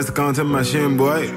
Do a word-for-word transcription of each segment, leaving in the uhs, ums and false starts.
It's a content machine, boy.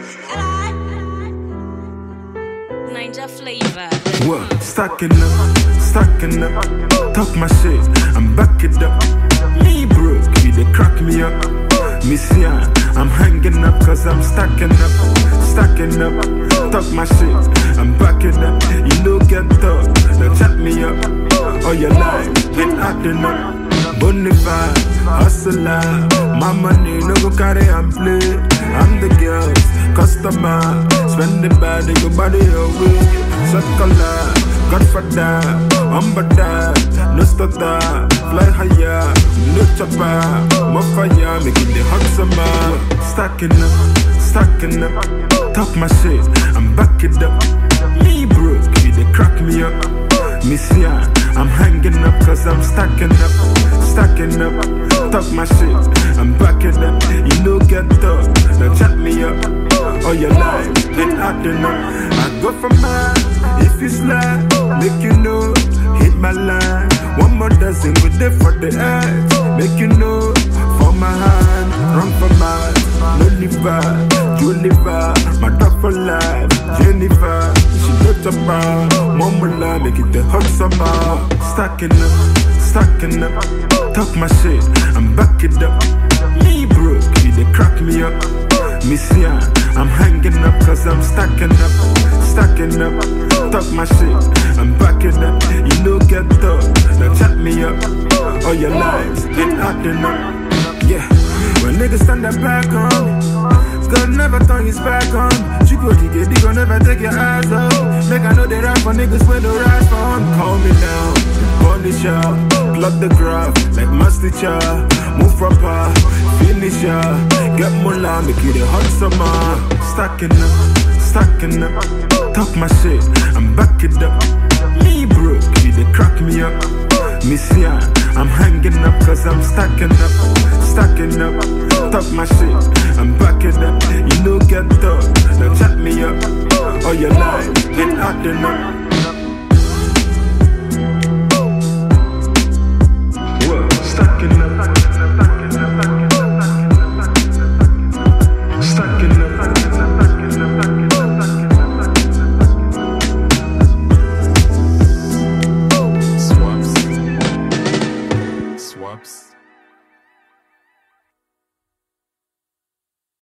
Ninja flavor. What? Stacking up, stacking up. Talk my shit, I'm back it up. Me broke, you they crack me up. Miss Yan, I'm hanging up cause I'm stacking up, stacking up. Talk my shit, I'm backing up. You know get up, now chat me up. All your life, been acting up. Bonify, hustler. My money no go carry and play. I'm the girls, customer. Spend the body, your body away. Chocolate, Godfather, Umbada, no stutter, fly higher, no chopper, more fire, making the hot summer. Stacking up, stacking up, talk my shit, I'm back it up. Me broke, you they crack me up. Miss Yan, I'm hanging up cause I'm stacking up, stacking up. Talk my shit, I'm backing up. You know get up, now chat me up. All your life, been acting up. I go for mine, if you slide, make you know, hit my line. One more dozen with there for the ads. Make you know, for my hand, run for mine. No liver, Juliver, my dog for life. Jennifer, she looked about. Momola, make it the hot summer. Stacking up, stacking up. Talk my shit, I'm back it up. Me broke, you they crack me up. Miss Yan, I'm hanging up cause I'm stacking up, stacking up. Talk my shit, I'm backing up. You know get up, now chat me up. All your lives, been acting up. Yeah, when niggas stand up back on me, God never turn his back on me. You go dig it, you gon' never take your eyes off. Make I know they rap for niggas when they rise from. Call me down, punish ya, plot the graph like master cha. Move proper, finish ya. Get moolah, make you the hot summer. Stacking up, stacking up. Talk my shit, I'm back it up. Me broke, you they crack me up. Miss Yan, I'm hanging up cause I'm stacking up, stacking up. Talk my shit, I'm backing up. You know get up, now chat me up. All your life, been acting up.